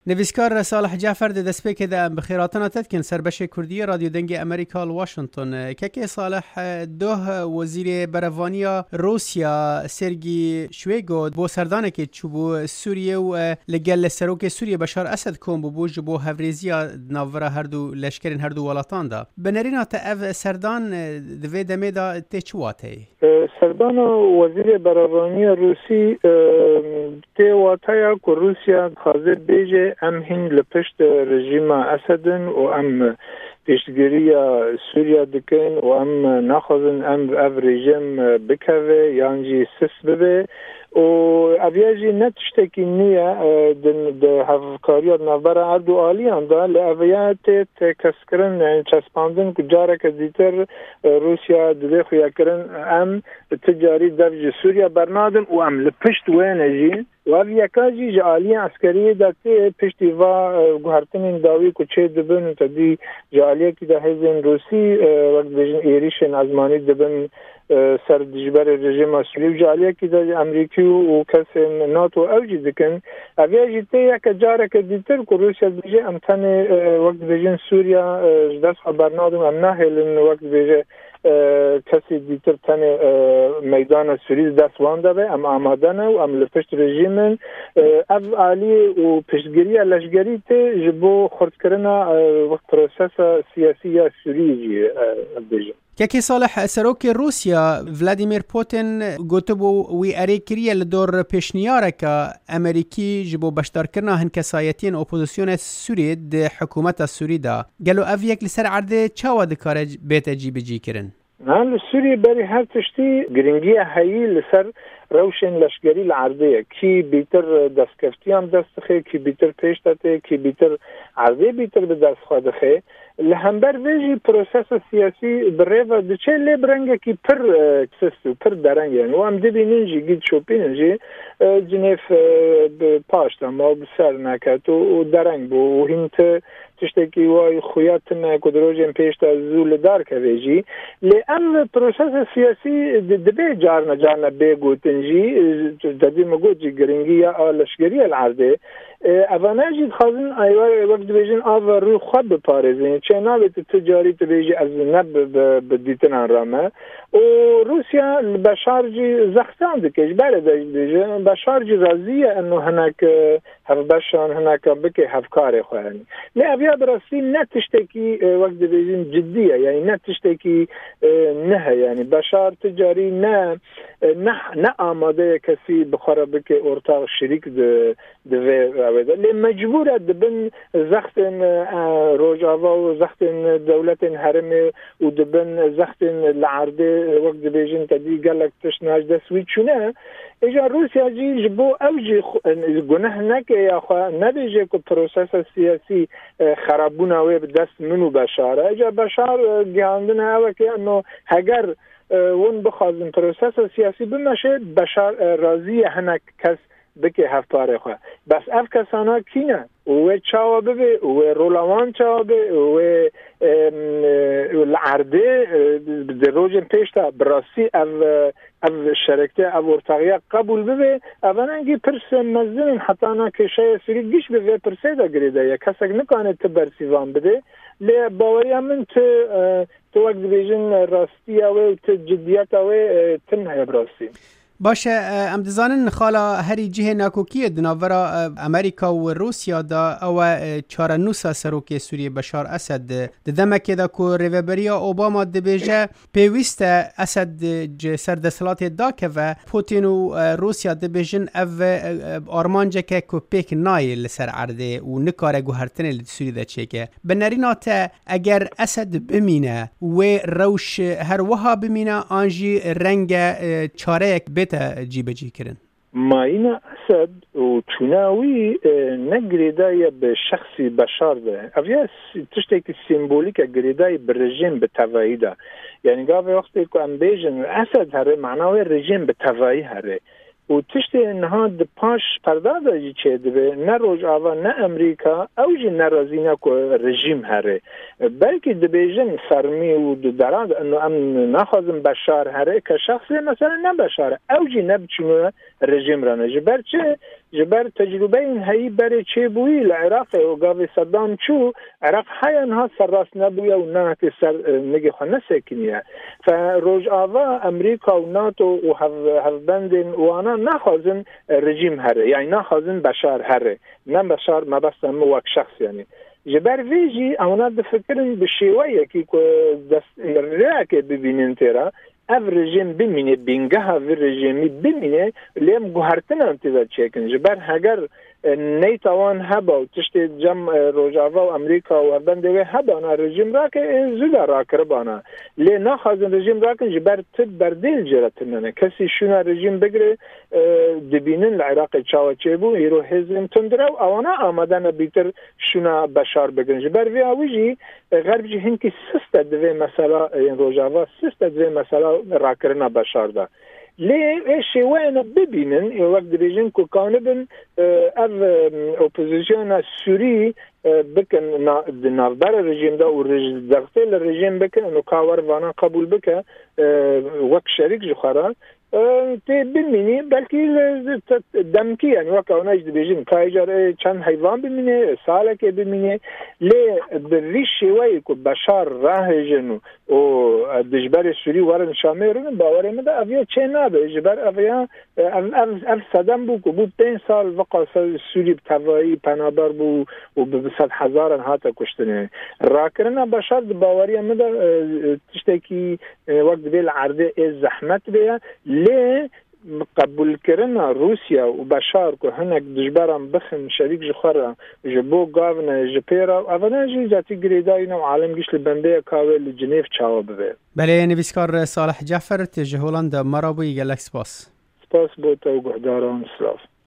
نویسکار صالح جعفر دست پێ کێدا بخێراتنا تدکن سربەشی کوردی رادیو دەنگی ئەمریکا واشنطن کەکێ صالح دۆه وەزیرێ بەرەڤانیا رووسیا سێرگی شوێگۆ بۆ سەردانێکی چوو بۆ سووریە و لەگەل لە سەرۆکێ سووریە بەشار ئەسەد کۆم بوو ji بۆ هەڤرێزیە ناوەرە هەردوو لەشکرین هەردوو وڵاتاندا بنەرینە te ev سەردان divê demê da tê çi wateyê سەردانە وەزیرێ بەرەڤانیا رووسی tê wataya ku رووسیا dixwaze bêje em hîn li pişt rejîma Esedin û em pêştgiriya Sûriya dikin û em naxwazin em ev rejim bikeve yan jî sis bibe û ev jî ne tiştekî nû ye di hevkariya navbera her du aliyan da li eviya tê têkeskirin yani çespandin ku careke dîtir Rûsya divê xuyakirin em ti carî dev ji Sûriya bernadin û em li pişt wêne jî و یکا جی جعالی عسکری داته پشتی و گوهرتنین داوی کو چه دبن تدی جعالی کی ده هزین روسی وقت بجن ایریشن ازمانی دبن سر دجبر رژیم سوری جعالی کی ده امریکی و کس ناتو اوجی دکن اویا جیته یک جاره که دیتر کو روسیا بجه امتن وقت بجن سوریا دست خبرنادم ام نهلن وقت بجه کسی دیتر تن میدان سوری دستوان داره ام آمادنه و ام لپشت رژیمن اف عالی و پشتگیری لشگری ته جبو خرد کردن وقت پروسس سیاسی یا سوری جی بجه کەکی صالح سەرۆکی رووسیا ڤلادیمیر پوتین گوتبوو وی ئەرێکریە لە دۆڕ پێشنیارێکە ئەمریکی ji بۆ بەشدارکردنا هەنکەسایەتیên ئۆپۆزیسیۆنە سووریێ di حکوومەتە سووریدا گەلو ئەڤ یەک لەسەر عەردێ چاوا دikare bête cîbicîkirin li Sûriyê berî her tiştî giringiya heyî li ser rewşên leşkerî li erdê kî bîtir destskeftiyan dest dixe kî bîtir pêş dete kî bîtir erdê bîtir bi dest xwe dixe li hember vê jî prosesa siyasî bi rêva diçe lê bi rengekî pir sist û pir dereng yani û em dibînin jî gît şopînin jî cinêv bi paş de mal bi ser neket û dereng bû û hîn tiştekî wayî xuya tune ku di rojên pêş de zû li darkeve jî lê em prosesa siyasî dibe carna carna bê gotin jî dedî me got jî giringiya a leşkeriya li erdê evane jî dixwazin wek dibêjin ava rû xwe biparêzin çê navê tu carî tu bêjî ez ne bi dîtinan rame û Rûsya li beşar jî zextan dike ji berê de dibêje beşar jî razî ye eno hinek hevbeşan hineka bike hevkarê xwe yani lê ev ya bi rastî ne tiştekî wek dibêjin ciddî ye yani ne tiştekî nehe yani beşar tu carî ne amade ye kesî bixwara bike ortaq şerîk divê lê mecbûr e dibin zextên rojava û zextên dewletên herêmê û dibin zextên li erdê wek dibêjin tedî gelek tişt naj dest wî çûne êja Rûsya jî ji bo ew jî guneh neke ya xwe nebêje ku prosesa siyasî xerabûna wê bi dest min û beşar e êja beşar gihandina ewekê eno heger wan bixwazin prosesa siyasî bimeşe beşar razî ye hinek kes bike hevparê xwe bes ev kesana kîne û wê çawa bibe û wê rolawan çawa be û wê li erdê di rojên pêş de bi rastî ev şerekte ev ortaqiya qebûl bibe evenengî pirsên mezin heta na kêşeya Sûrî giş bi vê pirsê de girêde ye kesek nikane ti bersîvan bide lê baweriya min tu wek dibêjin rastiya wê û tu ciddiyeta wê tin heye bi rastî باشه ام دزانن خالا هری جهه ناکوکیه دناورا امریکا و روسیا دا او چارنوسا سروک سوریه بشار اسد دمکه دا کو ریوبریا اوباما دبیجه پیوست اسد سر دسلات دا که و پوتین و روسیا دبیجن او آرمانجه که کو پیک نایل سر عرده و نکاره گوهرتن سوریه دا چیکه بنرینات اگر اسد بمینه و روش هر وها بمینه آنجی رنگ چاره بیت جیبجی کردن ماینه اسد و چوناوی نگریدای به شخصی بشار ده اویا تشتێکی سیمبولیکه گریدای به رژیم به تەواهی ده یعنی گاوی وقتی که ام بیجن اسد هره معناوی رژیم به تەواهی هره و تشتی انها د پاش پرداده جی چه دبه نه روجاوا نه امریکا او جی نرازینه که رژیم هره بلکه دبیجن فرمی و دراد انو ام نخوازم بشار هره که شخصی مثلا نه بشاره او جی نبچونه رژیم رانه جبر چه جبر تجربه این هایی بر چه بویی لعراق و گاوی صدام چو عراق حیان ها سر راست نبویه و نه که سر نگه خانه سکنیه فروج آوا امریکا و ناتو و هفبندین وانا نخوازن رژیم هره یعنی نخوازن بشار هره نه بشار مبستن موک شخص یعنی جبر ویجی اونا دفکرن بشیوه که دست راکه ببینن تیرا اف رژیم بمینه بینگه ها و رژیمی بمینه لیم گوهرتن انتظار چکن جبر هگر نیتوان هبا و تشت جم روجاوا و امریکا و بنده هبانا رژیم را که زودا را کربانا لی نخوازن رژیم را کن جبر تد بردیل جرتننه کسی شونا رژیم بگره دبینن لعراق چاوه چه بو ایرو حزم تندره و اوانا آمدن بیتر شونا بشار بگرن جبر وی آویجی غرب جی هنکی سسته دوی مسئله روجاوا سسته دوی مسئله را کرنا بشار ده لی شوانه ببینن وقت دیجن کو کانبن اف اپوزیسیون سوری بکن نافبر رژیم دا و دغتل رژیم بکن انو کاور وانا قبول بکن وقت شریک جخارا تی بمینی بلکی دمکی یعنی وقت اوناش دیجن کایجار چند حیوان بمینه ساله که بمینه لی بری شوایی که بشار راه جنو و دجبر سوری ورن شامیرن باوری مده اویا چه نابه جبر اویا اف صدم بو که بو 5 سال وقت سوری بتوایی پنابر بو و به 100,000 هاتا کشتنه راکرنا بشار باوری مده تشتکی وقت بیل عرضه زحمت بیا لی قبول کردن روسیا و بشار که هنگ دجبرم بخن شریک جخورا جبو گاون جپیرا اونا جی جاتی گریداینا و عالم گیش لبنده کاوه لجنیف چاوا ببه بله نویسکار صالح جعفر تجه هولند مرابوی گلک سپاس سپاس بوتا و گهداران سلاف